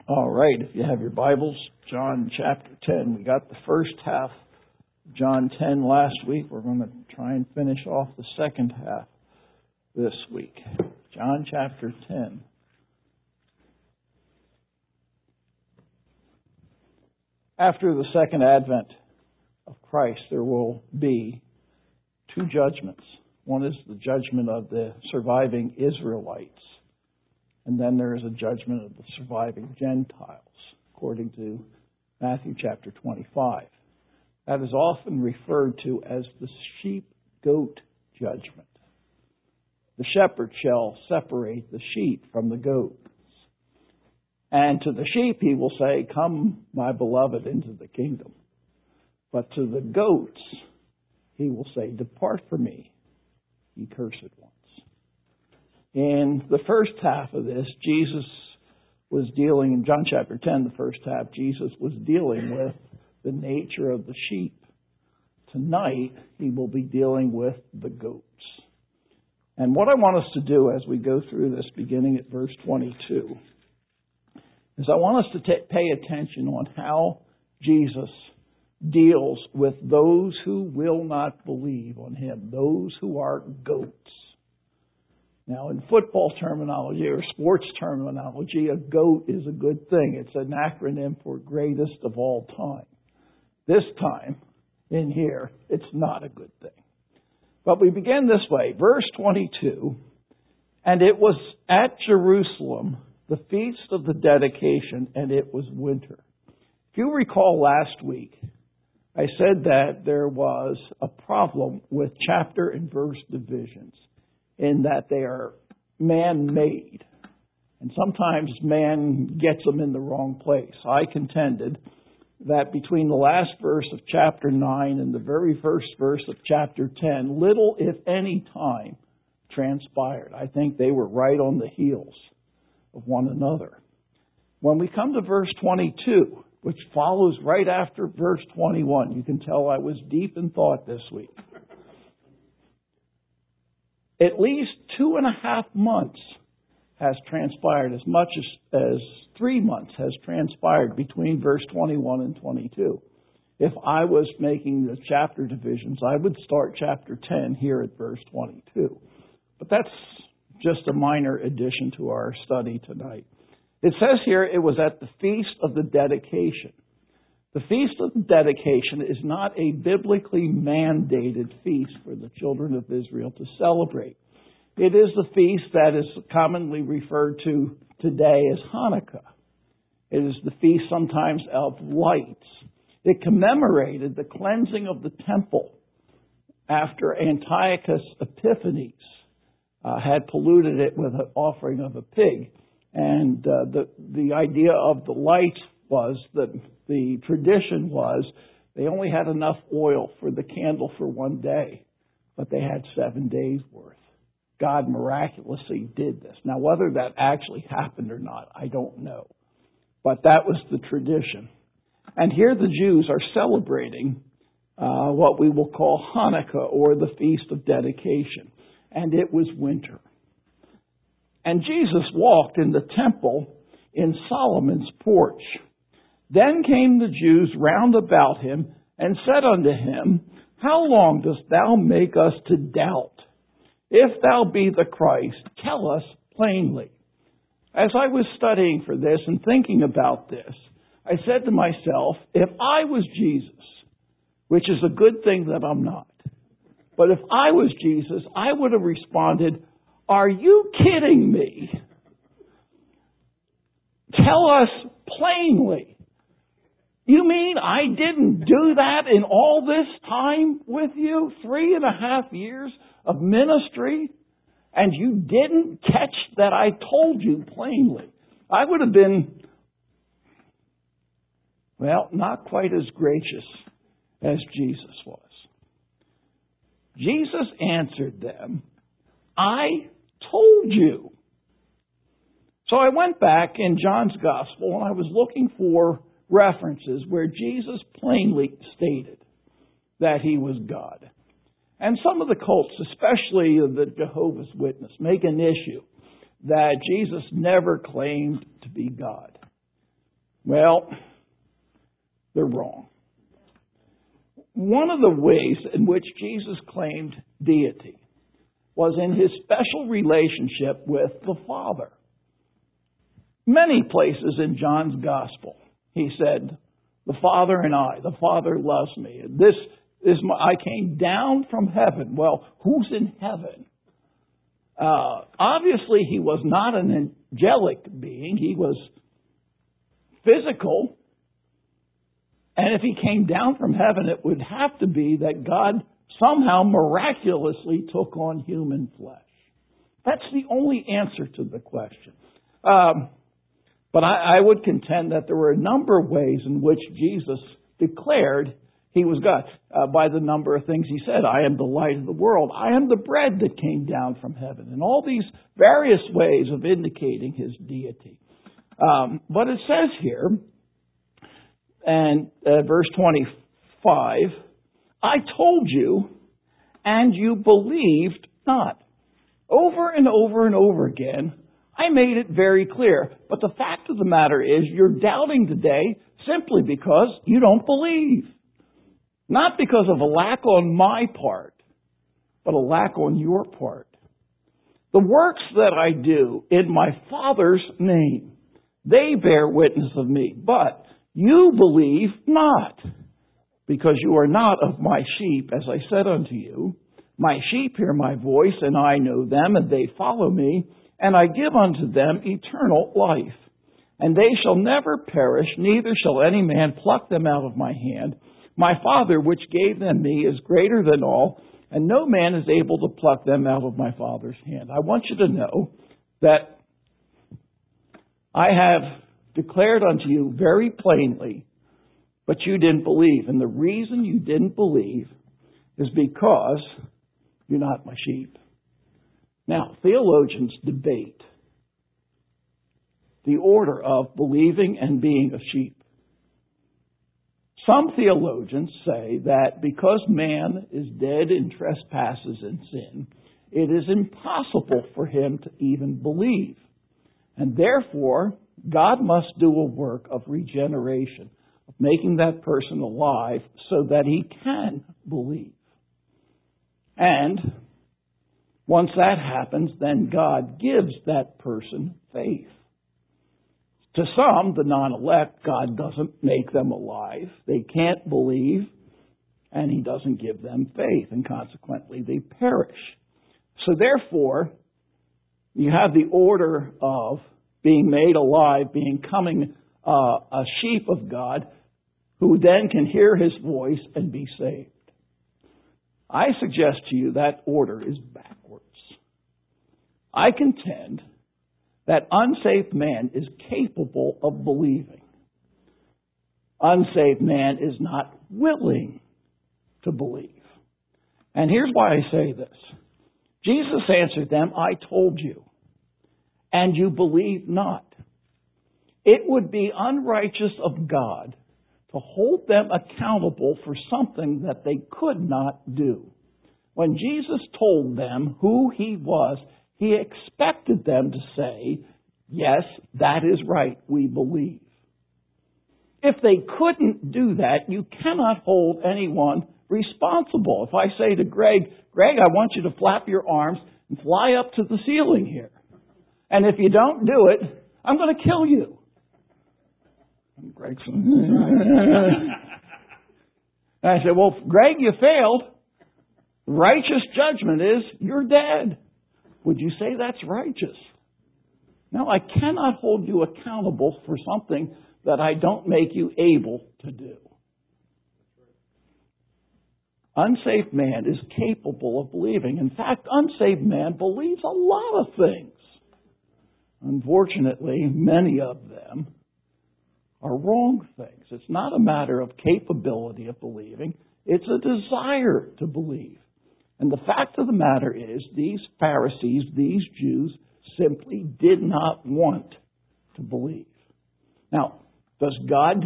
All right, if you have your Bibles, John chapter 10. We got the first half of John 10 last week. We're going to try and finish off the second half this week. John chapter 10. After the second advent of Christ, there will be two judgments. One is the judgment of the surviving Israelites. And then there is a judgment of the surviving Gentiles, according to Matthew chapter 25. That is often referred to as the sheep-goat judgment. The shepherd shall separate the sheep from the goats. And to the sheep he will say, "Come, my beloved, into the kingdom." But to the goats he will say, "Depart from me, ye cursed ones." In the first half of this, Jesus was dealing, in John chapter 10, the first half, Jesus was dealing with the nature of the sheep. Tonight, he will be dealing with the goats. And what I want us to do as we go through this, beginning at verse 22, is I want us to pay attention on how Jesus deals with those who will not believe on him, those who are goats. Now, in football terminology or sports terminology, a GOAT is a good thing. It's an acronym for greatest of all time. This time, in here, it's not a good thing. But we begin this way. Verse 22, "And it was at Jerusalem, the feast of the dedication, and it was winter." If you recall last week, I said that there was a problem with chapter and verse divisions, in that they are man-made. And sometimes man gets them in the wrong place. I contended that between the last verse of chapter 9 and the very first verse of chapter 10, little, if any, time transpired. I think they were right on the heels of one another. When we come to verse 22, which follows right after verse 21, you can tell I was deep in thought this week. At least 2.5 months has transpired, as much as 3 months has transpired between verse 21 and 22. If I was making the chapter divisions, I would start chapter 10 here at verse 22. But that's just a minor addition to our study tonight. It says here it was at the Feast of the Dedication. The Feast of the Dedication is not a biblically mandated feast for the children of Israel to celebrate. It is the feast that is commonly referred to today as Hanukkah. It is the feast sometimes of lights. It commemorated the cleansing of the temple after Antiochus Epiphanes had polluted it with an offering of a pig. And the idea of the lights was that the tradition was they only had enough oil for the candle for one day, but they had 7 days worth. God miraculously did this. Now, whether that actually happened or not, I don't know. But that was the tradition. And here the Jews are celebrating what we will call Hanukkah, or the Feast of Dedication. And it was winter. And Jesus walked in the temple in Solomon's porch. Then came the Jews round about him and said unto him, "How long dost thou make us to doubt? If thou be the Christ, tell us plainly." As I was studying for this and thinking about this, I said to myself, if I was Jesus, which is a good thing that I'm not, but if I was Jesus, I would have responded, "Are you kidding me? Tell us plainly. You mean I didn't do that in all this time with you? 3.5 years of ministry, and you didn't catch that I told you plainly?" I would have been, well, not quite as gracious as Jesus was. Jesus answered them, "I told you." So I went back in John's Gospel and I was looking for references where Jesus plainly stated that he was God. And some of the cults, especially the Jehovah's Witnesses, make an issue that Jesus never claimed to be God. Well, they're wrong. One of the ways in which Jesus claimed deity was in his special relationship with the Father. Many places in John's Gospel, he said, the Father and I, the Father loves me. I came down from heaven. Well, who's in heaven? Obviously, he was not an angelic being. He was physical. And if he came down from heaven, it would have to be that God somehow miraculously took on human flesh. That's the only answer to the question. But I would contend that there were a number of ways in which Jesus declared he was God. By the number of things he said, I am the light of the world. I am the bread that came down from heaven. And all these various ways of indicating his deity. But it says here, and verse 25, I told you, and you believed not. Over and over and over again, I made it very clear. But the fact of the matter is, you're doubting today simply because you don't believe. Not because of a lack on my part, but a lack on your part. The works that I do in my Father's name, they bear witness of me. But you believe not, because you are not of my sheep, as I said unto you. My sheep hear my voice, and I know them, and they follow me, and I give unto them eternal life. And they shall never perish, neither shall any man pluck them out of my hand. My Father, which gave them me, is greater than all, and no man is able to pluck them out of my Father's hand. I want you to know that I have declared unto you very plainly, but you didn't believe. And the reason you didn't believe is because you're not my sheep. Now, theologians debate the order of believing and being a sheep. Some theologians say that because man is dead in trespasses and sin, it is impossible for him to even believe. And therefore, God must do a work of regeneration, of making that person alive so that he can believe. And once that happens, then God gives that person faith. To some, the non-elect, God doesn't make them alive. They can't believe, and he doesn't give them faith, and consequently they perish. So therefore, you have the order of being made alive, becoming a sheep of God, who then can hear his voice and be saved. I suggest to you that order is backwards. I contend that unsaved man is capable of believing. Unsaved man is not willing to believe. And here's why I say this. Jesus answered them, I told you, and you believe not. It would be unrighteous of God to hold them accountable for something that they could not do. When Jesus told them who he was, he expected them to say, yes, that is right, we believe. If they couldn't do that, you cannot hold anyone responsible. If I say to Greg, I want you to flap your arms and fly up to the ceiling here. And if you don't do it, I'm going to kill you. And Greg said, and I said, well, Greg, you failed. Righteous judgment is you're dead. Would you say that's righteous? No, I cannot hold you accountable for something that I don't make you able to do. Unsaved man is capable of believing. In fact, unsaved man believes a lot of things. Unfortunately, many of them are wrong things. It's not a matter of capability of believing. It's a desire to believe. And the fact of the matter is, these Pharisees, these Jews, simply did not want to believe. Now, does God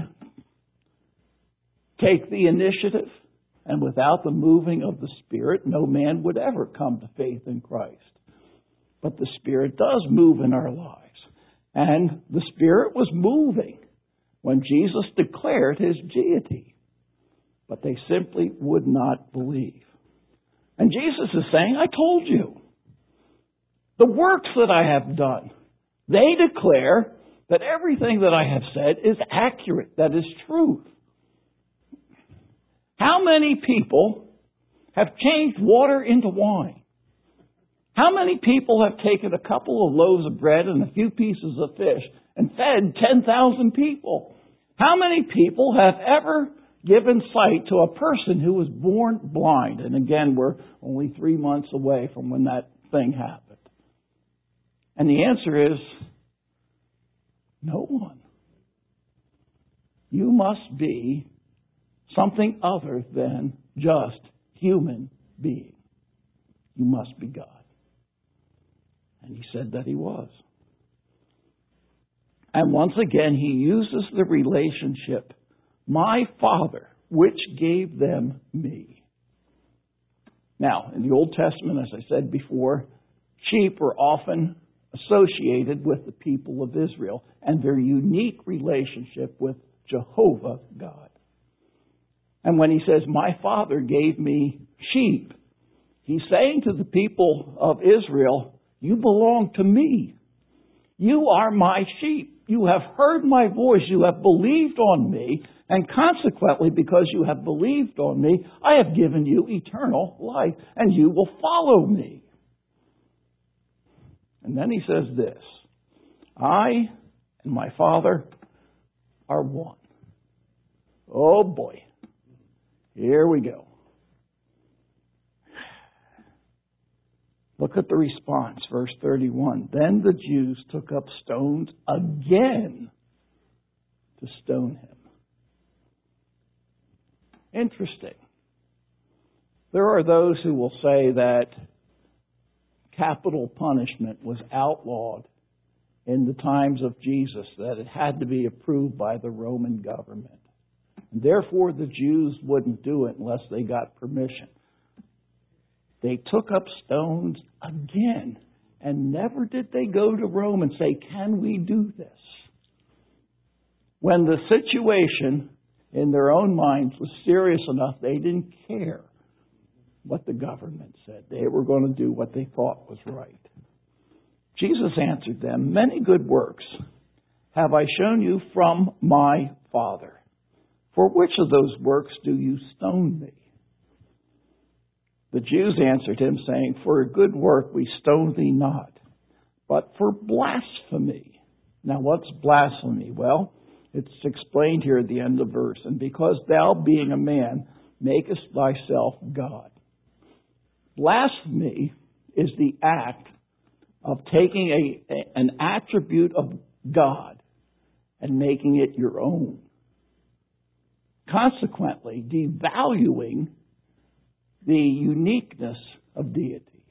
take the initiative? And without the moving of the Spirit, no man would ever come to faith in Christ. But the Spirit does move in our lives. And the Spirit was moving when Jesus declared his deity. But they simply would not believe. And Jesus is saying, I told you. The works that I have done, they declare that everything that I have said is accurate, that is truth. How many people have changed water into wine? How many people have taken a couple of loaves of bread and a few pieces of fish and fed 10,000 people? How many people have ever given sight to a person who was born blind? And again, we're only 3 months away from when that thing happened. And the answer is, no one. You must be something other than just human being. You must be God. And he said that he was. And once again, he uses the relationship, my Father, which gave them me. Now, in the Old Testament, as I said before, sheep were often associated with the people of Israel and their unique relationship with Jehovah God. And when he says, my Father gave me sheep, he's saying to the people of Israel, you belong to me. You are my sheep. You have heard my voice. You have believed on me. And consequently, because you have believed on me, I have given you eternal life. And you will follow me. And then he says this, I and my Father are one. Oh boy. Here we go. Look at the response, verse 31. Then the Jews took up stones again to stone him. Interesting. There are those who will say that capital punishment was outlawed in the times of Jesus, that it had to be approved by the Roman government. And therefore, the Jews wouldn't do it unless they got permission. They took up stones again, and never did they go to Rome and say, can we do this? When the situation in their own minds was serious enough, they didn't care what the government said. They were going to do what they thought was right. Jesus answered them, many good works have I shown you from my Father. For which of those works do you stone me? The Jews answered him, saying, for a good work we stone thee not, but for blasphemy. Now what's blasphemy? Well, it's explained here at the end of the verse. And because thou, being a man, makest thyself God. Blasphemy is the act of taking an attribute of God and making it your own. Consequently, devaluing the uniqueness of deity.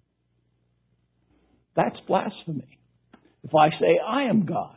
That's blasphemy. If I say I am God,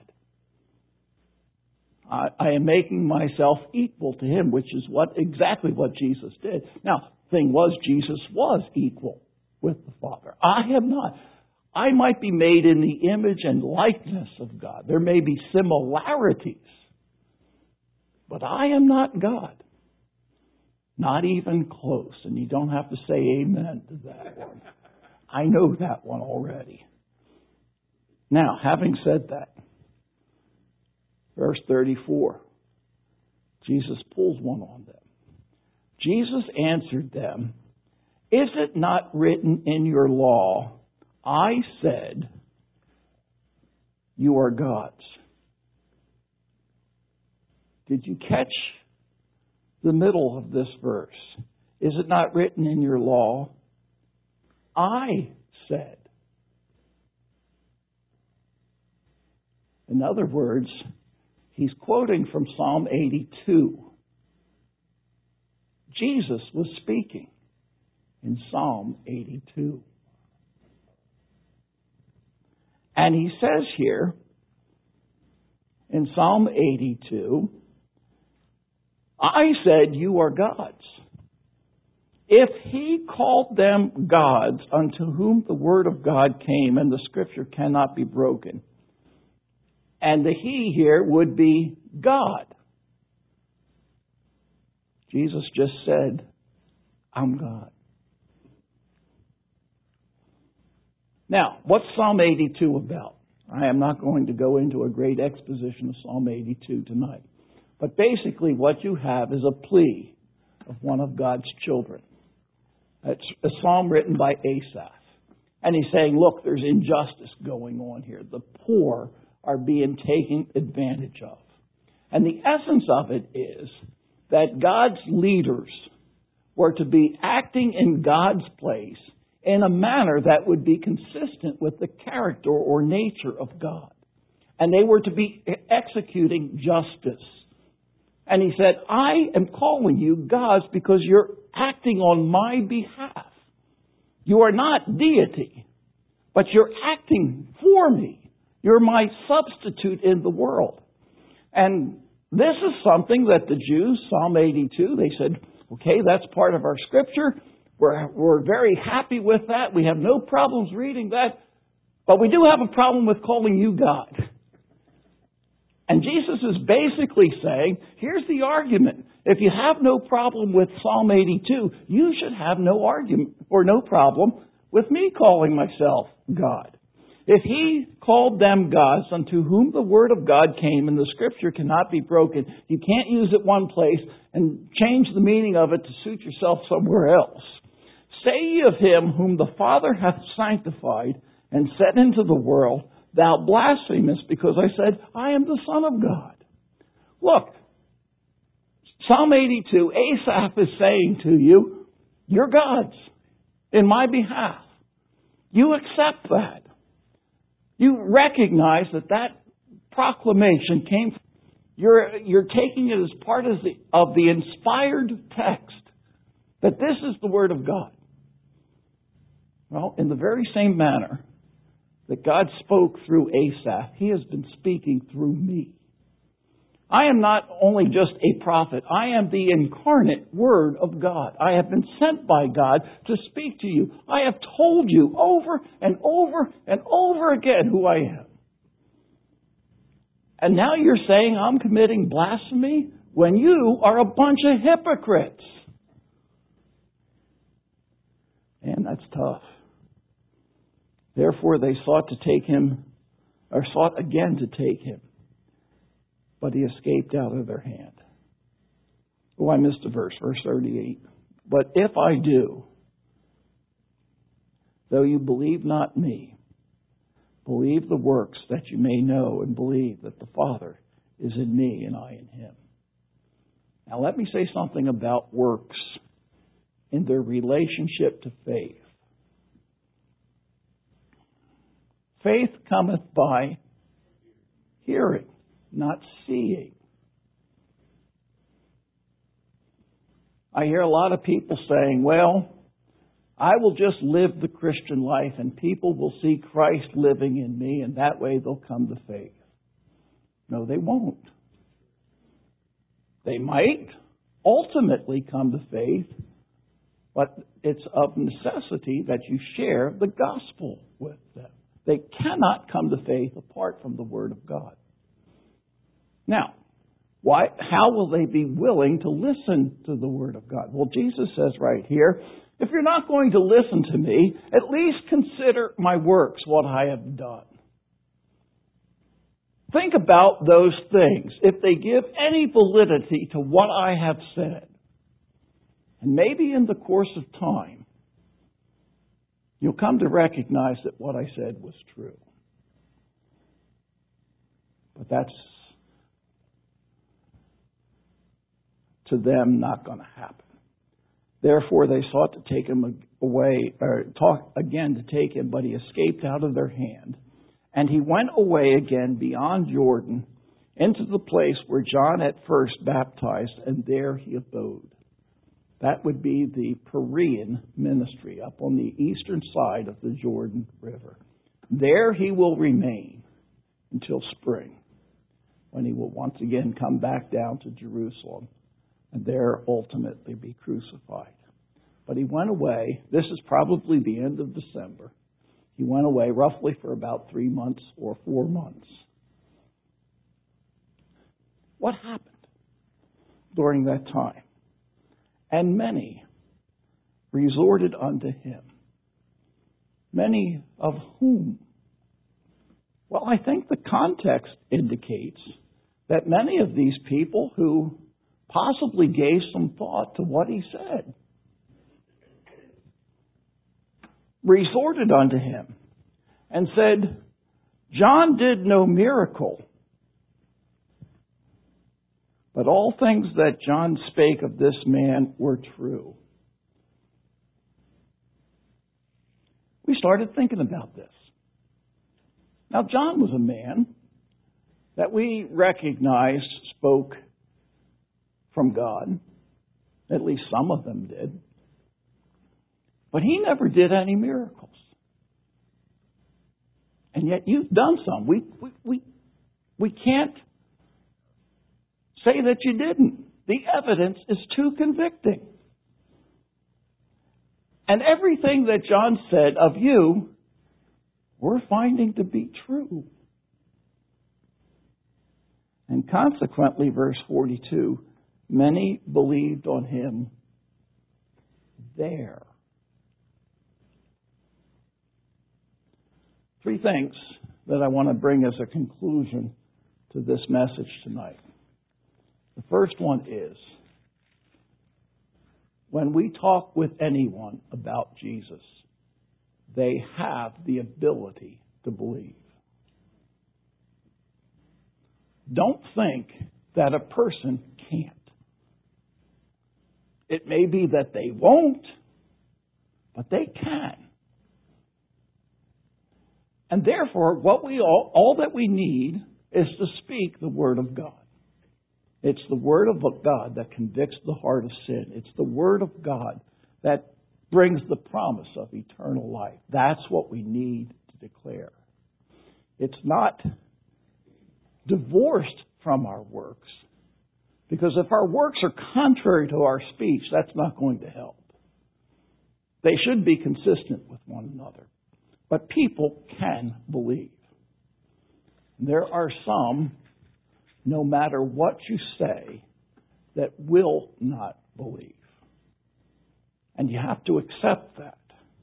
I am making myself equal to him, which is exactly what Jesus did. Now, the thing was, Jesus was equal with the Father. I am not. I might be made in the image and likeness of God. There may be similarities, but I am not God. Not even close. And you don't have to say amen to that one. I know that one already. Now, having said that, verse 34, Jesus pulls one on them. Jesus answered them, is it not written in your law, I said, you are gods? Did you catch the middle of this verse? Is it not written in your law, I said? In other words, he's quoting from Psalm 82. Jesus was speaking in Psalm 82. And he says here in Psalm 82, I said you are gods. If he called them gods unto whom the word of God came and the scripture cannot be broken, And the He here would be God. Jesus just said, I'm God. Now, what's Psalm 82 about? I am not going to go into a great exposition of Psalm 82 tonight. But basically what you have is a plea of one of God's children. It's a psalm written by Asaph. And he's saying, look, there's injustice going on here. The poor are being taken advantage of. And the essence of it is that God's leaders were to be acting in God's place in a manner that would be consistent with the character or nature of God. And they were to be executing justice. And he said, I am calling you gods because you're acting on my behalf. You are not deity, but you're acting for me. You're my substitute in the world. And this is something that the Jews, Psalm 82, they said, okay, that's part of our scripture. We're very happy with that. We have no problems reading that. But we do have a problem with calling you God. And Jesus is basically saying, here's the argument. If you have no problem with Psalm 82, you should have no argument or no problem with me calling myself God. If He called them gods unto whom the word of God came and the scripture cannot be broken, you can't use it one place and change the meaning of it to suit yourself somewhere else. Say ye of Him whom the Father hath sanctified and set into the world, thou blasphemest, because I said, I am the Son of God. Look, Psalm 82, Asaph is saying to you, you're gods in my behalf. You accept that. You recognize that proclamation came. You're taking it as part of the inspired text, that this is the Word of God. Well, in the very same manner that God spoke through Asaph, He has been speaking through me. I am not only just a prophet. I am the incarnate Word of God. I have been sent by God to speak to you. I have told you over and over and over again who I am. And now you're saying I'm committing blasphemy when you are a bunch of hypocrites. And that's tough. Therefore they sought again to take him. But he escaped out of their hand. Oh, I missed a verse 38. But if I do, though you believe not me, believe the works, that you may know and believe that the Father is in me and I in Him. Now let me say something about works in their relationship to faith. Faith cometh by hearing, not seeing. I hear a lot of people saying, well, I will just live the Christian life and people will see Christ living in me and that way they'll come to faith. No, they won't. They might ultimately come to faith, but it's of necessity that you share the gospel with them. They cannot come to faith apart from the Word of God. Now, how will they be willing to listen to the Word of God? Well, Jesus says right here, if you're not going to listen to me, at least consider my works, what I have done. Think about those things, if they give any validity to what I have said. And maybe in the course of time, you'll come to recognize that what I said was true. But that's, to them, not going to happen. Therefore, they sought to take him away, or talk again to take him, but he escaped out of their hand. And he went away again beyond Jordan into the place where John at first baptized, and there he abode. That would be the Perean ministry up on the eastern side of the Jordan River. There he will remain until spring, when he will once again come back down to Jerusalem and there ultimately be crucified. But he went away. This is probably the end of December. He went away roughly for about 3 months or 4 months. What happened during that time? And many resorted unto him. Many of whom? Well, I think the context indicates that many of these people who possibly gave some thought to what he said resorted unto him and said, John did no miracle, but all things that John spake of this man were true. We started thinking about this. Now, John was a man that we recognized spoke from God. At least some of them did. But he never did any miracles. And yet you've done some. We can't say that you didn't. The evidence is too convicting. And everything that John said of you, we're finding to be true. And consequently, verse 42, many believed on him there. Three things that I want to bring as a conclusion to this message tonight. The first one is, when we talk with anyone about Jesus, they have the ability to believe. Don't think that a person can't. It may be that they won't, but they can. And therefore, what we all that we need is to speak the Word of God. It's the Word of God that convicts the heart of sin. It's the Word of God that brings the promise of eternal life. That's what we need to declare. It's not divorced from our works. Because if our works are contrary to our speech, that's not going to help. They should be consistent with one another. But people can believe. There are some, no matter what you say, that will not believe. And you have to accept that.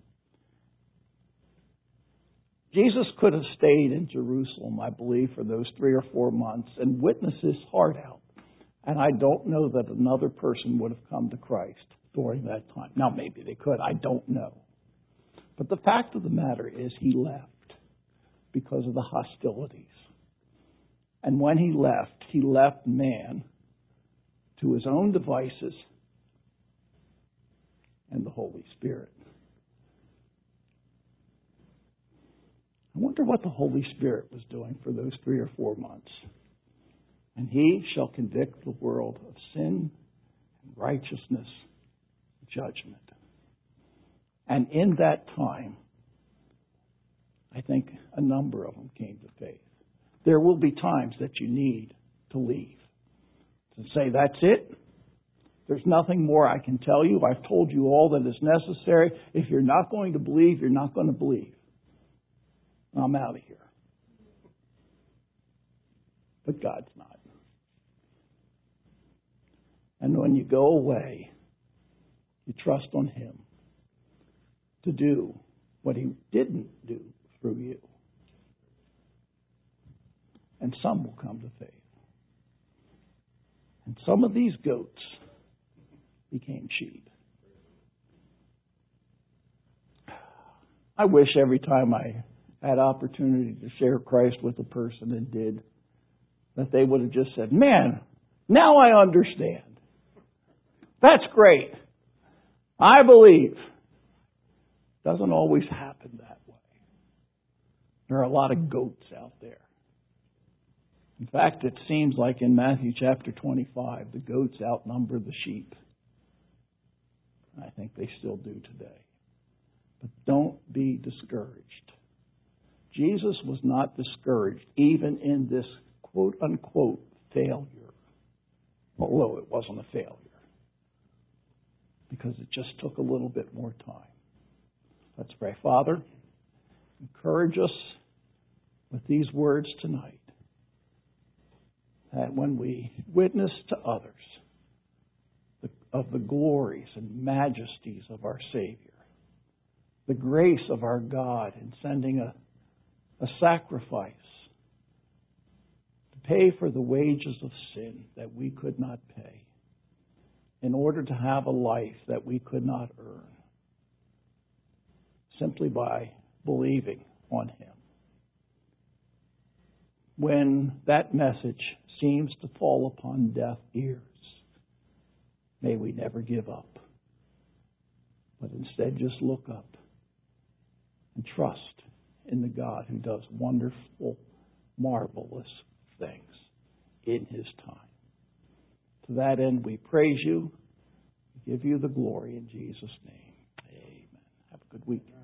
Jesus could have stayed in Jerusalem, I believe, for those 3 or 4 months and witnessed his heart out. And I don't know that another person would have come to Christ during that time. Now, maybe they could. I don't know. But the fact of the matter is he left because of the hostilities. And when he left man to his own devices and the Holy Spirit. I wonder what the Holy Spirit was doing for those 3 or 4 months. And he shall convict the world of sin and righteousness, judgment. And in that time, I think a number of them came to faith. There will be times that you need to leave. To say, that's it. There's nothing more I can tell you. I've told you all that is necessary. If you're not going to believe, you're not going to believe. I'm out of here. But God's not. And when you go away, you trust on him to do what he didn't do through you. And some will come to faith. And some of these goats became sheep. I wish every time I had opportunity to share Christ with a person and did, that they would have just said, man, now I understand. That's great. I believe. Doesn't always happen that way. There are a lot of goats out there. In fact, it seems like in Matthew chapter 25, the goats outnumber the sheep. I think they still do today. But don't be discouraged. Jesus was not discouraged even in this quote-unquote failure. Although it wasn't a failure. Because it just took a little bit more time. Let's pray. Father, encourage us with these words tonight. that when we witness to others of the glories and majesties of our Savior, the grace of our God in sending a sacrifice to pay for the wages of sin that we could not pay, in order to have a life that we could not earn, simply by believing on Him. When that message seems to fall upon deaf ears, may we never give up, but instead just look up and trust in the God who does wonderful, marvelous things in His time. To that end, we praise You, we give You the glory in Jesus' name. Amen. Have a good week.